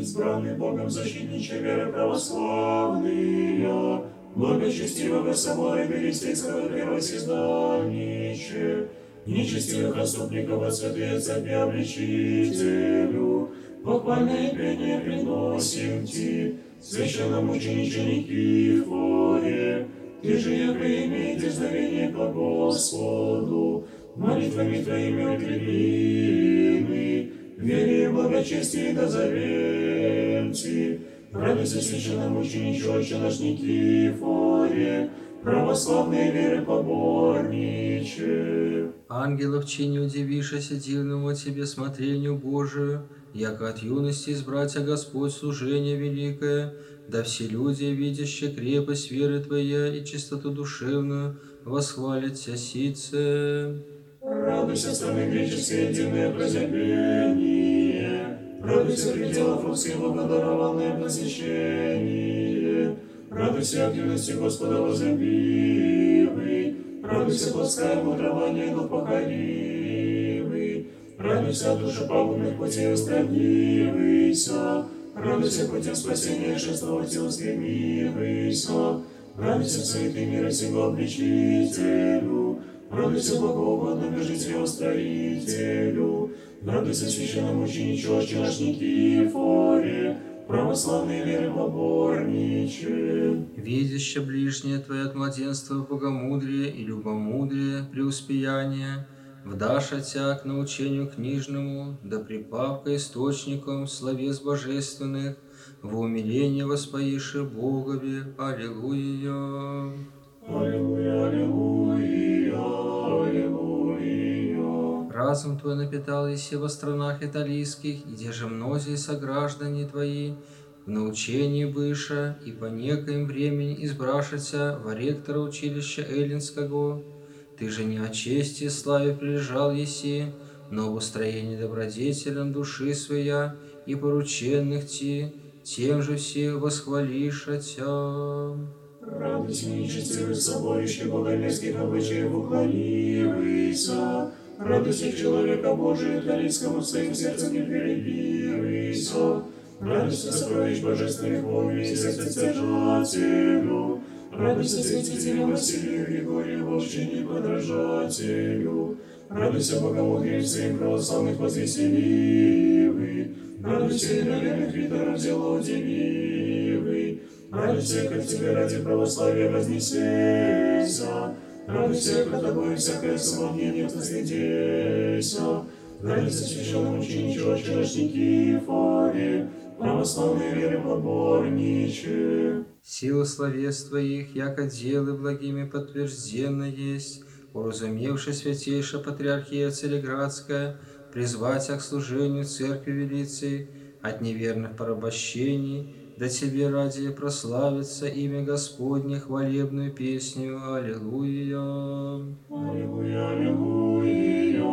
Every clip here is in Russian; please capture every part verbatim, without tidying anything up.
избранный Богом защитниче веры православные, благочестивого собора Берестейского первосоздавниче, нечестивых отступников от святые церкви обличителю, похвальное пение приносим Ти, священномучениче Никифоре, Ты же, яко имеет дерзновение по Господу, молитвами Твоими укрепимы, вере и благочестии дозовем Ти. Радуйся, священномучениче Отче наш Никифоре, православной веры поборниче. Ангелов чине удивишься дивному Тебе смотрению Божию, яко от юности избрать Господь служение великое, да все люди, видящие крепость веры Твоя и чистоту душевную, восхвалят Тя сице. Радуйся, страны греческое дивное прозябение, радуйся, пределов русских благодарованное посещение, радуйся, активности Господа возлюбивый, радуйся, плотское мудрование дух покоривый, радуйся, душа пагубных путей устремивайся, радуйся, путем спасения шествовать и устремивайся, радуйся, святый мира сего обличителю, радуйся, богоугодному житию строителю, радуйся, священномучениче Отче наш Никифоре, православной веры поборниче. Видяще ближнее Твое от младенства богомудрие и любомудрие, преуспеяние, вдаша Тя к научению книжному, да припавка источником словес божественных, во умилении воспоиши Богове. Аллилуйя. Аллилуйя, аллилуйя, аллилуйя. Разум Твой напитал еси во странах италийских, и где же мнозие сограждане Твои, в научении быша, и по некоим времени избрашися во ректора училища Эллинского. Ты же не о чести и славе прилежал еси, но в устроении добродетелям души своя и порученных Ти, тем же все восхвалиша Тя. Радуйся, нечестивых соборище богомерзких обычаев уклонивайся, радуйся, человека Божия, италийскому своим сердцем не перебивайся, радуйся, сокровищ божественных волнуй и состяжателю, радуйся, святителю Василию Григорию, волчине подражателю, радуйся, богомудрее своим православных возвеселивый, радуйся, иноверных риторов дело удививый, радуйся, как тебе ради православия вознесейся, радуйся, как тобой всякое самомнение наследейся, радуйся, священномучениче Отче наш Никифоре, православной веры поборниче. Сила словес Твоих, яко делы благими подтвержденно есть, уразумевши святейшая Патриархия Цареградская, призвать к служению Церкви Велицей от неверных порабощений, да Тебе ради прославится имя Господне хвалебную песню. Аллилуйя. Аллилуйя, аллилуйя,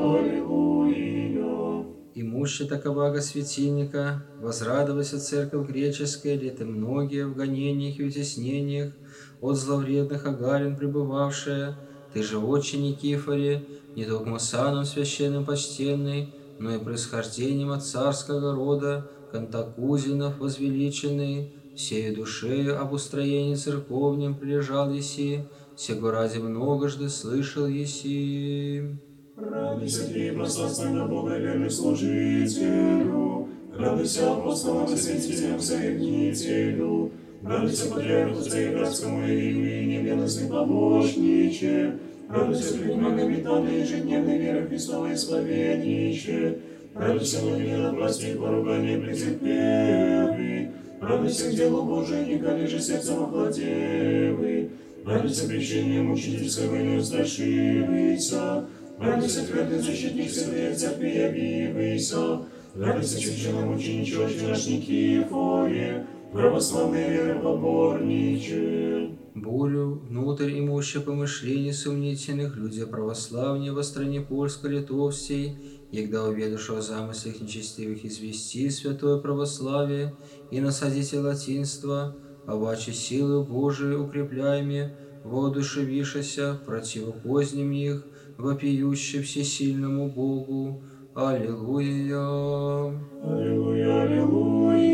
аллилуйя. Имуще таковаго светильника, возрадовайся Церковь греческая, лето многие в гонениях и утеснениях, от зловредных агарин пребывавшая, Ты же, Отче Никифоре, не только саном священным почтенный, но и происхождением от царского рода, Кантакузинов возвеличенный, всею душею об устроении церковнем прилежал еси, сего ради многожды слышал еси. Радуйся, Ты, прославственного Бога верных служителю, радуйся апостолам и святителям соединителю, радуйся патриарху Цареградскому и неведомстве помощниче, радуйся предмагами данной ежедневной веры Христовой исповедниче, радуйся мгновенно прости поругание претерпевый, радуйся к делу Божию, не калежи сердцем охладевый, радуйся крещением учительского и неустрашивайся, радуйся твердый защитник святых церкви явивайся, радуйся священномучениче Отче наш Никифоре, православной веры поборниче. Болю внутрь имуще помышлений сомнительных, люди православнее во стране польско-литовской, егда уведуш о замыслах нечестивых извести святое православие и насадите латинство, а ваче силы Божией укрепляйме, воодушевишися противопоздним их, вопиюще всесильному Богу. Аллилуйя. Аллилуйя, аллилуйя.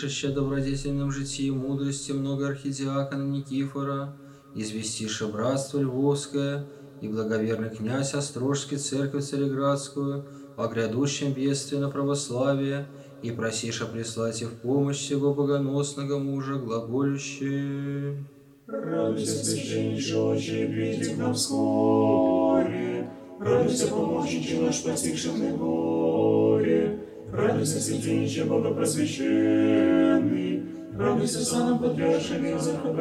слышащее добродетельном житии мудрости много архидиакона Никифора, известише братство Львовское и благоверный князь Острожский церковь Цареградскую о грядущем бедствии на православие, и просиша прислать и в помощь сего богоносного мужа глаголющие. Радуйся, священнейший отче, приди к нам вскоре. Радуйся, помощниче наш, постигший на горе. Радуйся, святениче богопросвященный. Радуйся, саном патриаршими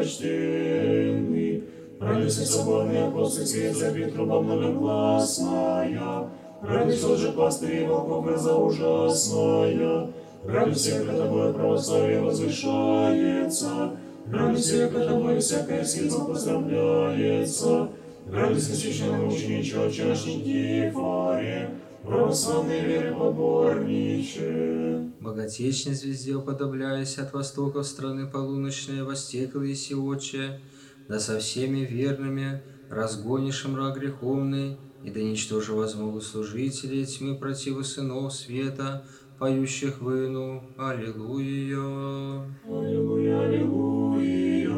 почтенный. Радуйся, соборный апостольский церковь, труба многогласная. Радуйся, лжепастырь и волков гроза ужасная. Радуйся, яко тобой православие возвышается. Радуйся, яко тобой всякая сила поздравляется. Радуйся, священномучениче, отче наш Никифоре, православной веры поборниче. Богатечной звезде уподобляясь от востоков страны полуночной, востекл еси отче, да со всеми верными разгонишь мрак греховный, и да ничтоже возмогут служителей тьмы противу сынов света, поющих выну. Аллилуйя. Аллилуйя, аллилуйя,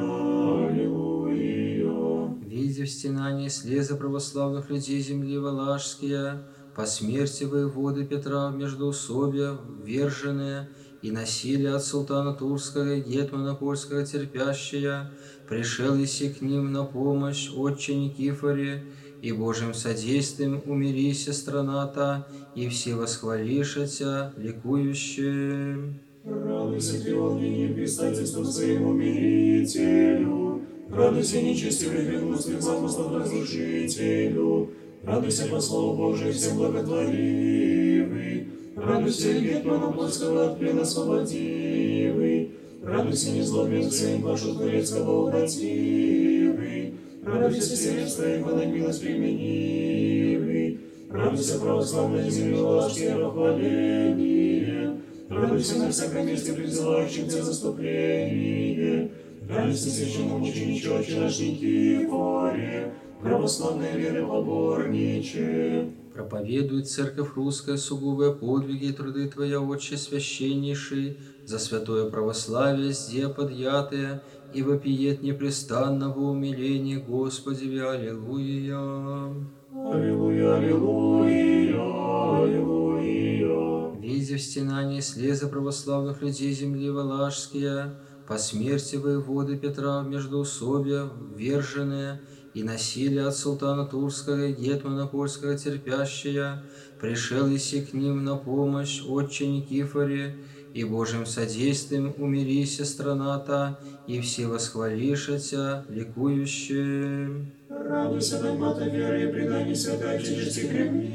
аллилуйя. Видя в стенании слезы православных людей земли Валашские, по смерти воеводы Петра в междоусобья вверженные, и насилие от султана Турского и гетмана польского терпящая, пришел еси к ним на помощь, отче Никифоре, и Божьим содействием умирися страна та, и все восхвалишься, ликующие. Радуйся, ты огненный предстательством своему мирителю. Радуйся, нечестивый гнусных замыслов разрушителю. Радуйся, по слову Божию, всем благотворивый. Радуйся, гетмана польского от плена освободивый. Радуйся, незлобен сын вашу турецкого укротивый. Радуйся, сердце его на милость применивый. Радуйся, православной земли Валашские похваление. Радуйся на всяком месте призывающим тебя заступление. Радуйся, священномучениче, отче наш Никифоре, православной веры поборниче. Проповедует церковь русская сугубые подвиги и труды Твоя, отче священнейший, за святое православие сде подъятые, и вопиет непрестанно во умилении Господи. Аллилуйя. Аллилуйя, аллилуйя, аллилуйя. Видя в стенании слезы православных людей земли Валашские, по смерти воеводы Петра в междоусобья вверженные, и насилие от султана Турского и гетмана польского терпящая, пришел еси к ним на помощь, отче Никифоре, и Божьим содействием умирися страна та, и все восхвалишься, ликующие. Радуйся, догмата веры и преданий святой чести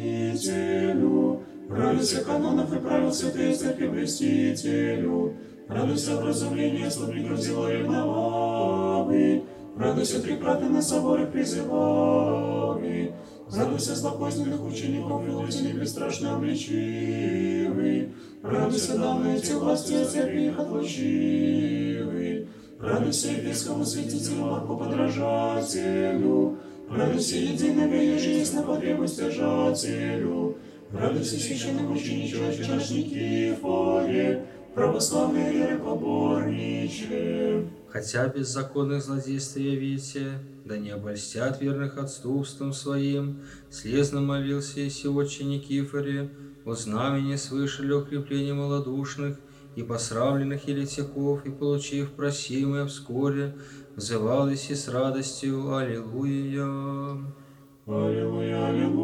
хранителю. Радуйся, канонов и правил святой церкви блестителю. Радуйся, вразумление слабников взяло ревновавы. Радуйся, трикратно на соборах призывавы. Радуйся, злопознанных учеников и лучи бесстрашно обличивый. Радуйся, данные те власти от церкви их отлучивый. Радуйся, епископу святителю Марку подражателю. Радуйся, единого ежедневно потребу стяжателю. Радуйся, священному ученичу, отче наш Никифоре, православной веры поборниче. Хотя беззаконных злодействий явите, да не обольстят верных отступством своим, слезно молился еси отче Никифоре, о знамени свыше для укрепления малодушных и посрамленных еретиков, и, получив просимое вскоре, взывал еси с радостью. Аллилуйя. Аллилуйя,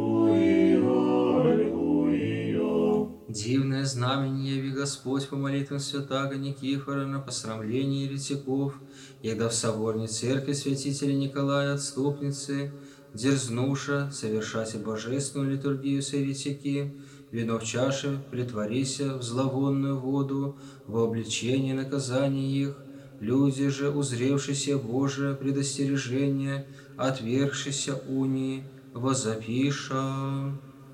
аллилуйя, аллилуйя. Дивное знамение яви Господь по молитвам святаго Никифора на посрамление еретиков, егда в соборной церкви святителя Николая Отступницы, дерзнуша совершать божественную литургию с еретики, вино в чаше притворися в зловонную воду во обличение и наказание их, люди же, узревшися Божие предостережение, отвергшися унии, возопиша.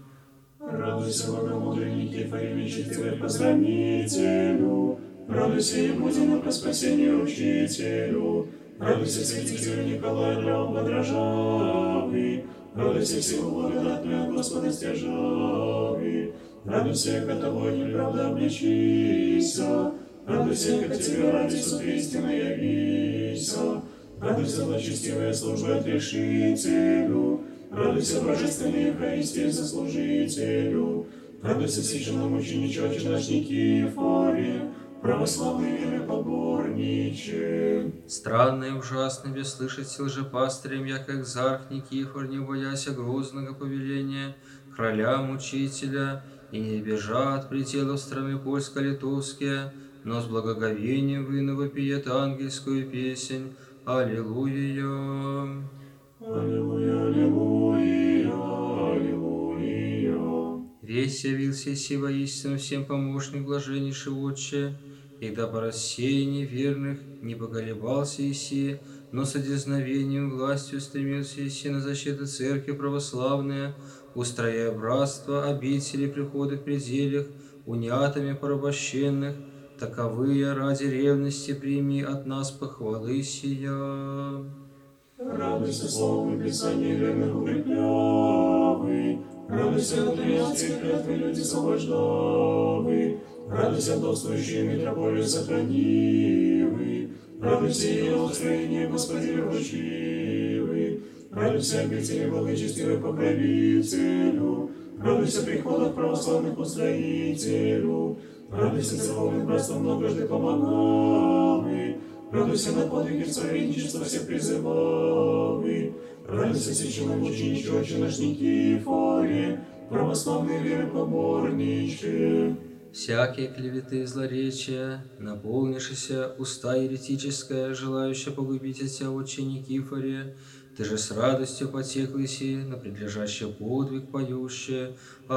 Радуйся, богомудрый Никифоре, мечтивый поздравителю. Радуйся, Ебудину по спасению учителю. Радуйся, святителю Николаю, драв подражавый. Радуйся, всего благодатную от Господа стяжавый. Радуйся, яко тобой неправда обличися. Радуйся, как тебе ради суд истины явися. Радуйся, благочестивая служба отрешителю. Радуйся, божественной Евхаристии заслужителю. Радуйся, священному мученичу, отче наш Никифоре, православный веры поборниче. Странно и ужасно без слышать лжепастырем, я как экзарх Никифор, не бояся грозного повеления короля-мучителя, и не бежа от пределов страны польско-литовские, но с благоговением выну вопиет ангельскую песнь. Аллилуйя! Аллилуйя, аллилуйя, аллилуйя. Весь явился си воистину всем помощник блаженнейший Отче, и да по рассеянии верных не поколебался Иси, но с одезновением властью стремился Иси на защиту церкви православная, устрояя братство, обители, приходы в пределях, униатами порабощенных, таковые ради ревности прими от нас похвалы сия. Радуйся, словом Писания верных укреплявый. Радуйся, отменяйте клятвы люди освобождавый. Радуйся, вдовствующий митрополию сохранивый. Радуйся, ее устроение, Господи, верующивый. Радуйся, обители благочестивый покровителю. Радуйся, приходах православных устроителю. Радуйся, церковным братством многожды помогавый. Радуйся, на подвиги царевничества всех призывавый. Радуйся, священному мученичу, отче наш Никифоре, православной веры поборниче. Всякие клеветы и злоречия, наполнившиеся уста еретическая, желающая погубить тебя, отче Никифоре, ты же с радостью потекла си на предлежащий подвиг поющее.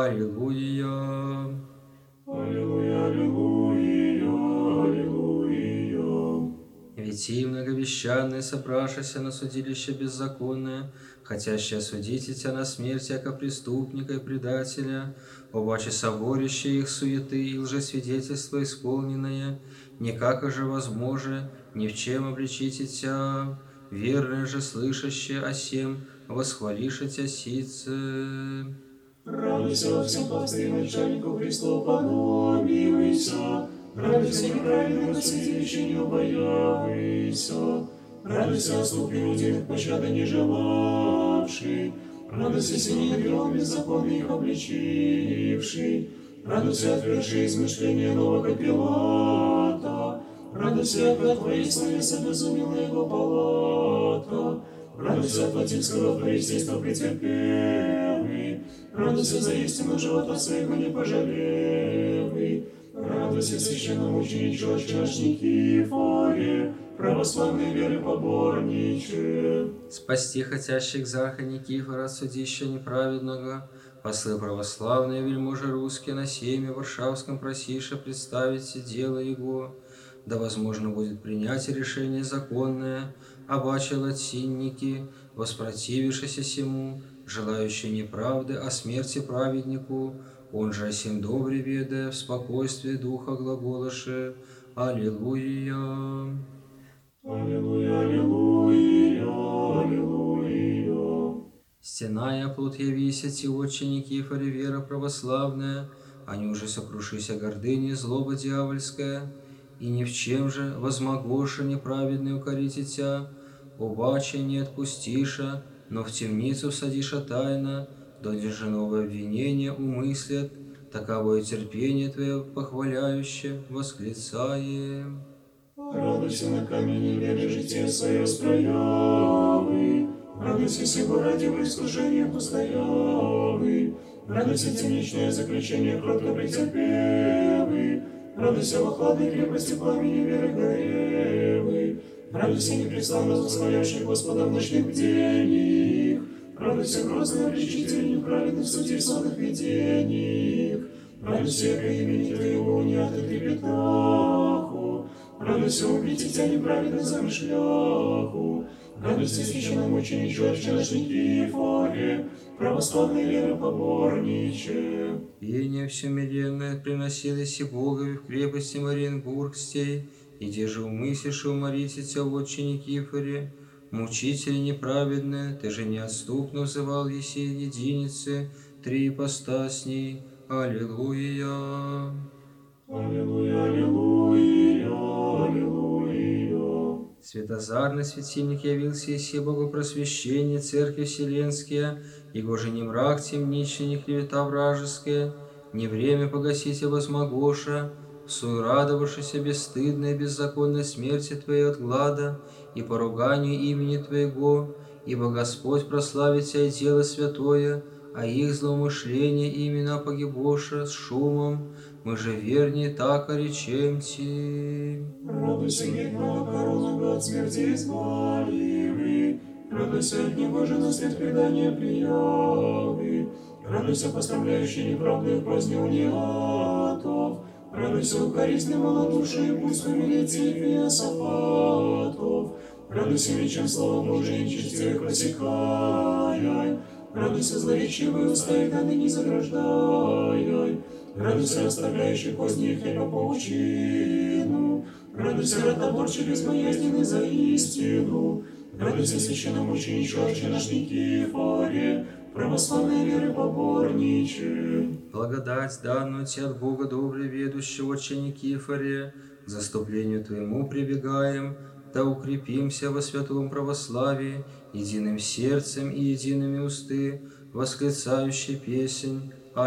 Аллилуйя! Аллилуйя, аллилуйя, аллилуйя. Ведь и многовещанные, собравшиеся на судилище беззаконное, хотящие осудить тебя на смерть, яко преступника и предателя, обаче соборище их суеты и лжесвидетельство исполненное, никак же возможно ни в чем обличить тебя, верное же слышащее о сем, восхвалише тебя сице. Радуйся во всем пастыре начальнику Христу подобивайся. Радуйся, неправедным от святилища не убоявайся. Радуйся, отступ иудеев пощады не желавший. Радуйся, синим грехом беззаконный их обличивший. Радуйся, отвергший измышления нового Пилата. Радуйся, от твоей славе обезумела его палата. Радуйся, от латинского фарисейства претерпевый. Радуйся за истину живота своего не пожалевый. Радуйся, священному мученичу, отче наш Никифоре, православной веры поборниче. Спасти хотящих экзарха Никифора от судища неправедного, послы православные вельможи русские на сейме Варшавском просише представить дело его, да возможно будет принять решение законное, обаче латинники, воспротивившиеся сему, желающие неправды о смерти праведнику, он же сим добре ведая в спокойствии духа глаголаше. Аллилуйя! Аллилуйя, аллилуйя, аллилуйя. Стеная плод явися, ти отче Никифоре, вера православная, они уже сокрушися гордыни, злоба дьявольская, и ни в чем же возмогоша неправедный укорите тя, обаче не отпустиша, но в темницу садиша тайно, донде же новое обвинение умыслят, таковое терпение твое похваляюще восклицаем. Радуйся на камени веры житие свое строявый. Радуйся сего ради в искушении постоявый. Радуйся темничное заключение кротко претерпевый. Радуйся во хладной крепости пламени веры горевый. Радуйся непрестанно восхваляющий Господа в ночных бдениях. Радуйся грозный обличитель неправедных судей в сонных видениях. Радуйся, яко имени Твоего не от трепетаху. Радуйся, убить тебя неправедных замышляху. Радуйся, священному мученичу, отче наш Никифоре, православной веры поборниче. Пение всемиренное приносилось и Богови в крепости Мариенбургстей, и где же умыслишь уморите тебя, отче Никифоре, мучители неправедные, ты же неотступно взывал еси единицы, три ипостасней. Аллилуйя! Аллилуйя, аллилуйя, Светозарный светильник явился и все богопросвящение церкви вселенские, его же не мрак темничный, не клевета вражеская, не время погасите возмогоша, сую радовавшийся бесстыдной и беззаконной смерти Твоей от глада и поруганию имени Твоего, ибо Господь прославит Тебя и дело святое, а их злоумышление именно погибоша с шумом, мы же вернее так оречем Ти. Радуйся, гнева корону от смерти избавивый, радуйся от него же на свет предания приявы, радуйся, поставляющий неправды в поздню неатов, радуйся, укоризный малодушие, пусть помилите Иосафатов, радуйся, мечем слава Божия, нечестивых просекай, радуйся, злоречивый уста и ныне заграждай, радуйся, оставляющий поздние хлеба поучину, радуйся, ротоборче безбоязненный за истину, радуйся, священномученичу Арче наш Никифоре, православной веры поборниче. Благодать, данную Тебе от Бога добрый ведущего Отче Никифоре, к заступлению Твоему прибегаем, да укрепимся во святом православии, единым сердцем и едиными усты, восклицающий песнь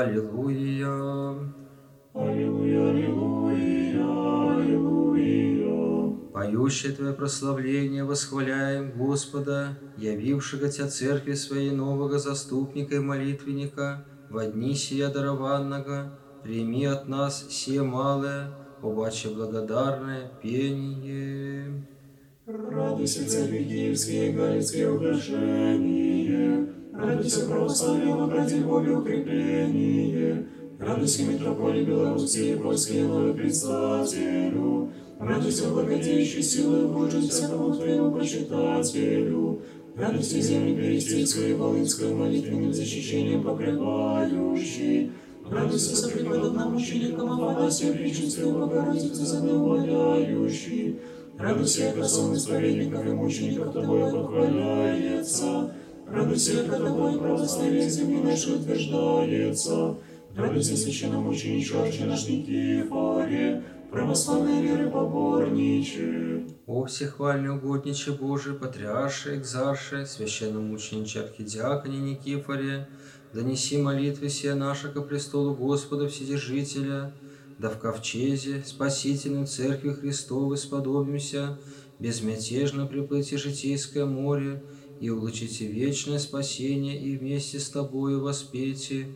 Аллилуйя. Аллилуйя, аллилуйя, аллилуйя. Поющее Твое прославление восхваляем Господа, явившего Тебя церкви Своей нового заступника и молитвенника, во дни сия дарованного, прими от нас сие малое, обаче благодарное пение. Радуйся, церкви Киевские и Галицкие украшения, радуйся, православие, ради Бога укрепление, радуйся, митрополии Белорусские и Польские новый предстателю, радуйся, благодеющей силы Божией всякому Твоему почитателю, радуйся, земли Берестейскую и Волынскую молитвенным защищением покрывающий, радуйся, сопреподобным ученикам Афанасия, Пречистую Богородицу задумывающий, радуйся, красом исповедников и мучеников Тобою похваляется, радуйся, Тобой православие земли нашей утверждается, радуйся, священномученичу Арче наш Никифоре, православной веры поборниче. О всехвальный угодниче Божий, патриарше, экзарше, священномучениче архидиаконе Никифоре, донеси молитвы сия наши ко престолу Господа Вседержителя, да в ковчезе, спасительной Церкви Христовой сподобимся, безмятежно приплыти житейское море, и улучите вечное спасение, и вместе с Тобою воспейте.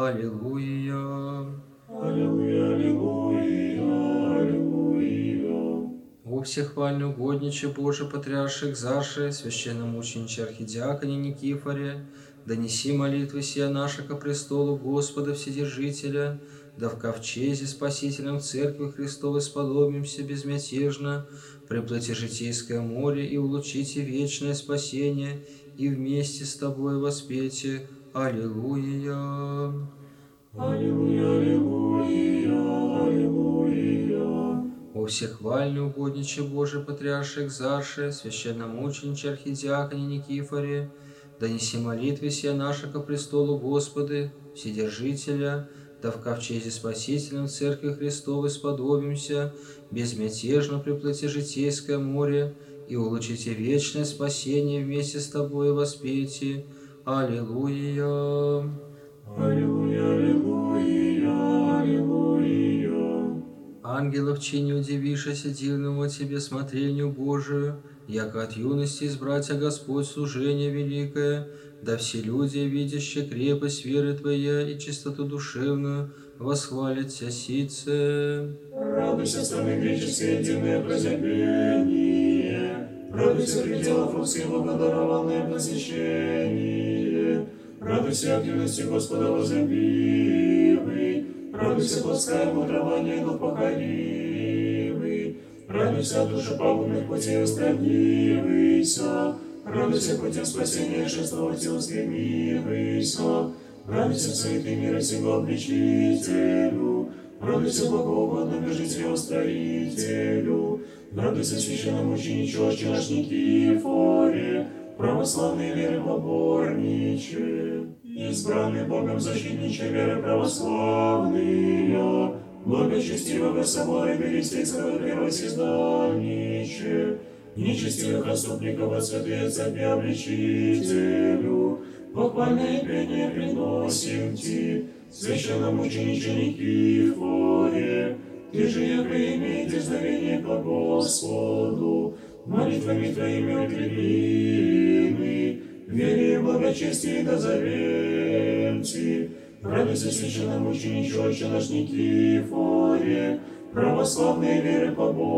Аллилуйя. Аллилуйя, аллилуйя, аллилуйя. О всехвальный угодниче Божий, патриарше, экзарше, священномучениче архидиаконе Никифоре, донеси молитвы сия наши ко престолу Господа Вседержителя, да в ковчезе спасительном Церкви Христовой сподобимся безмятежно приплыти житейское море и улучите вечное спасение, и вместе с Тобой воспейте. Аллилуйя. Аллилуйя, аллилуйя, аллилуйя. О всехвальный угодниче Божий, патриарше, экзарше, священномучениче архидиаконе Никифоре, донеси молитвы сия наши ко престолу Господа Вседержителя, да в ковчезе спасительном Церкви Христовой сподобимся безмятежно приплыти житейское море и улучите вечное спасение, вместе с Тобой воспейте. Аллилуйя. Аллилуйя, аллилуйя, аллилуйя. Ангелов чини удивившися дивному Тебе смотрению Божию, яко от юности избрать Господь служение великое, да все люди, видящие крепость веры Твоя и чистоту душевную, восхвалят Тя сице. Радуйся, страны греческие, дивное прозябение, радуйся, пределов русских, благодарованное посещение, радуйся, активности Господа возлюбивый, радуйся, плотское мудрование, дух покоривый, радуйся, душа пагубных путей устранивайся, радуйся, путем спасения шествовать и устремивайся, радуйся, суеты мира сего обличителю, радуйся, благоугодному житию устроителю, радуйся, священномученичу Отче наш Никифоре, православной веры поборниче, избранный Богом защитниче веры православные, благочестивого собора Берестейского первосоздавниче, нечестивых отступников от святые церкви обличителю, похвальное пение приносим Ти, священномучениче Никифоре, Ты же, яко имеет дерзновение по Господу, молитвами Твоими укреплены, вере и благочестии дозовем Ти. Радуйся, священномучениче, Отче наш Никифоре, православной веры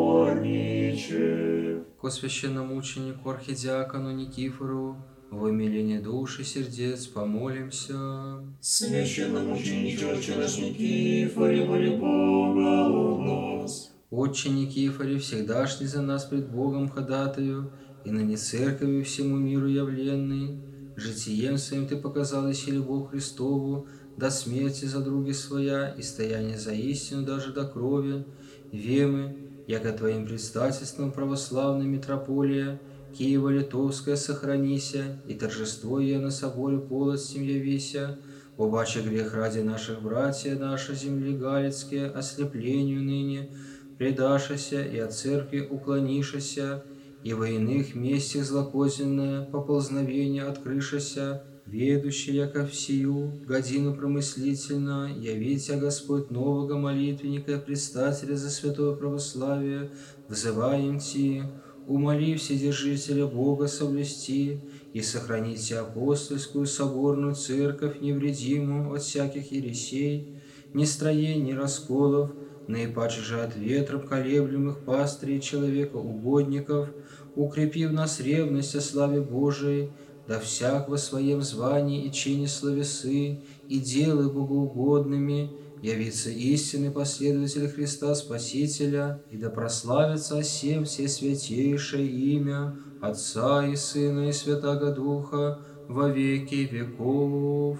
поборниче. Ко священномученику архидиакону Никифору, в умилении душ и сердец помолимся. Священномучениче, Отче наш Никифоре, моли Бога у нас. Отче Никифоре, всегдашний за нас пред Богом ходатаю, и ныне церковью всему миру явленный, житием своим Ты показал и любовь Христову, до смерти за други своя, и стояние за истину даже до крови, вемы, яко Твоим предстательством православной митрополия, Киево-Литовская сохранися, и торжество ее на соборе полостью явися, обаче грех ради наших братья, наши земли галицкие, ослеплению ныне, предашася и от церкви уклонишася, и во иных местах злокозненное поползновение открышася, ведущий, яко в сию годину промыслительно, явите, Господь, нового молитвенника и предстателя за святое православие, взываем Ти, умоли Вседержителя Бога соблюсти и сохраните апостольскую соборную церковь невредимую от всяких ересей, нестроений, ни расколов, наипаче же от ветров колеблемых пастырей человека угодников, укрепи в нас ревность о славе Божией, да всяк во своем звании и чине словесы, и делай богоугодными, явится истинный последователь Христа Спасителя, и да прославится о сем все святейшее имя Отца и Сына и Святаго Духа во веки веков.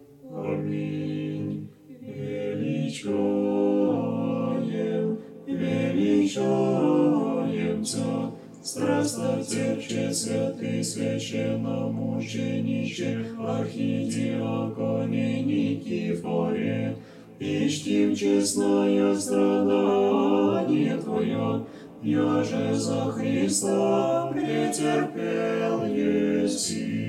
Аминь. Величаем, величаем Тя, страстно терче святый священномучениче, архидиаконе Никифоре, и чтим честное страдание Твое, яже за Христа претерпел еси.